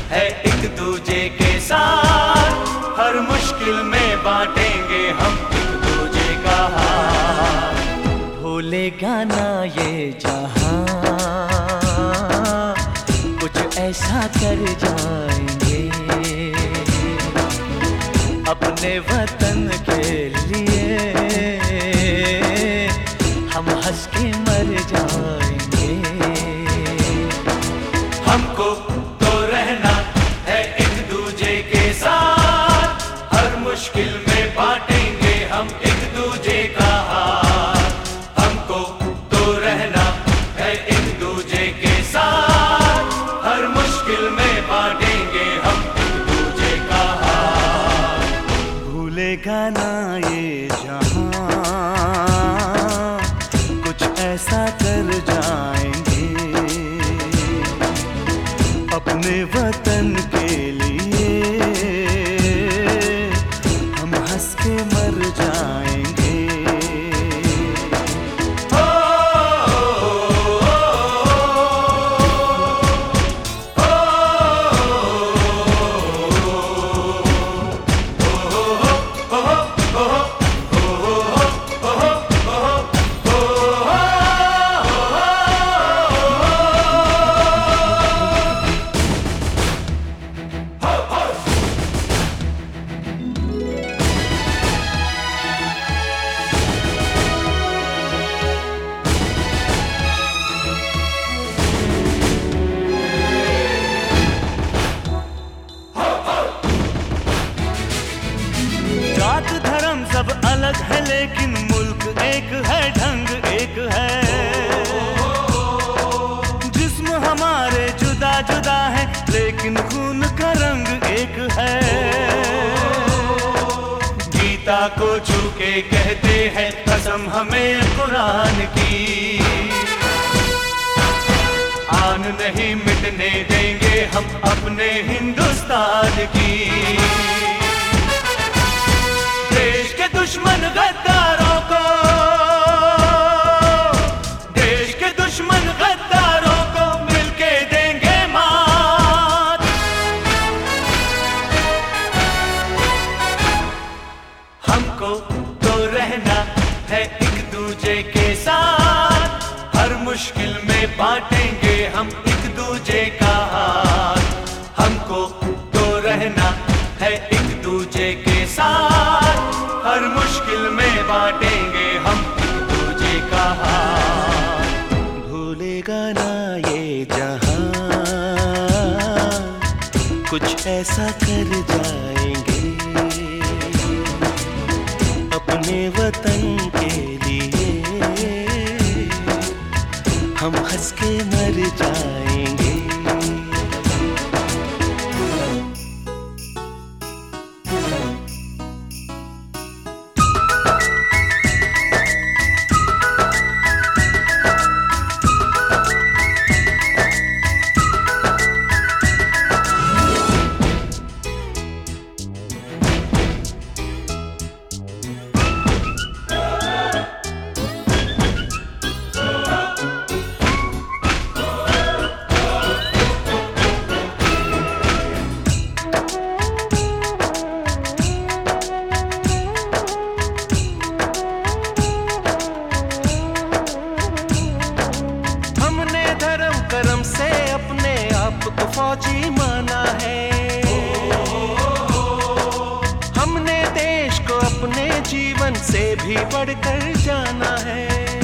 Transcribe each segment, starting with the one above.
है एक दूजे के साथ, हर मुश्किल में बांटेंगे हम एक दूजे का हाथ। भूलेगा ना ये जहां, कुछ ऐसा कर जाएंगे अपने वतन के लिए, हम हंस के मर जाएंगे। हमको तो रहना है एक दूजे के साथ, हर मुश्किल में बांटेंगे हम एक दूजे का हाथ। हमको तो रहना है एक दूजे के साथ, हर मुश्किल में बांटेंगे हम एक दूजे का हाथ। भूलेगा ना ये जहां, कुछ ऐसा कर जाएंगे अपने वतन के लिए, हम हंस के मर जाएंगे। जात धर्म सब अलग है लेकिन मुल्क एक है, ढंग एक है। जिस्म हमारे जुदा जुदा है लेकिन खून का रंग एक है। गीता को छू के कहते हैं कसम हमें कुरान की, आन नहीं मिटने देंगे हम अपने हिंदुस्तान की। देश के दुश्मन गद्दारों को, देश के दुश्मन गद्दारों को मिलके देंगे मात। हमको तो रहना है एक दूजे के साथ, हर मुश्किल में बांटेंगे हम एक दूजे का हाथ। हमको तो रहना है एक दूजे के साथ, हर मुश्किल में बांटेंगे हम एक दूजे का हाथ। भूलेगा ना ये जहां, कुछ ऐसा कर जाएंगे अपने वतन के लिए, हम हंस के मर जाएंगे। करम से अपने आप को फौजी माना है, हमने देश को अपने जीवन से भी बढ़कर जाना है।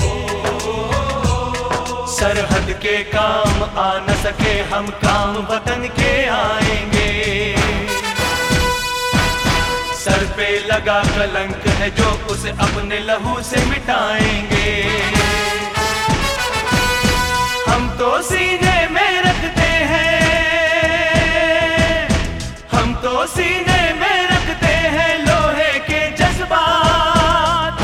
सरहद के काम आ न सके हम काम वतन के आएंगे, सर पे लगा कलंक है जो उसे अपने लहू से मिटाएंगे। हम तो सीने में रखते हैं, हम तो सीने में रखते हैं लोहे के जज्बात।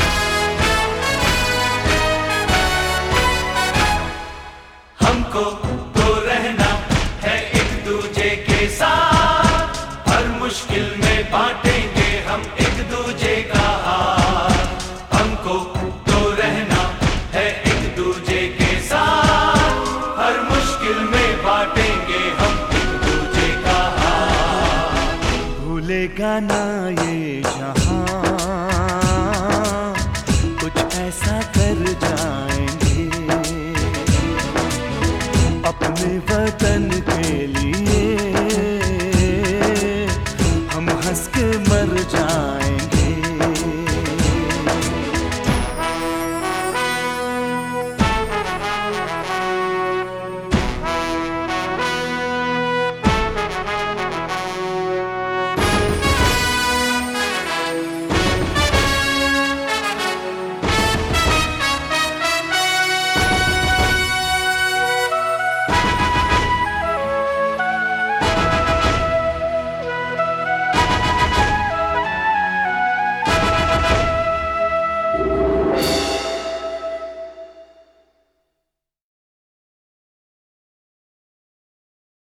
हमको तो रहना है एक दूजे के साथ, हर मुश्किल में बांटेंगे हम एक दूजे का हाथ। हमको तो रहना है एक दूजे के साथ, हर मुश्किल में बांटेंगे हम एक दूजे का हाथ। बदलेगा ना ये जहां।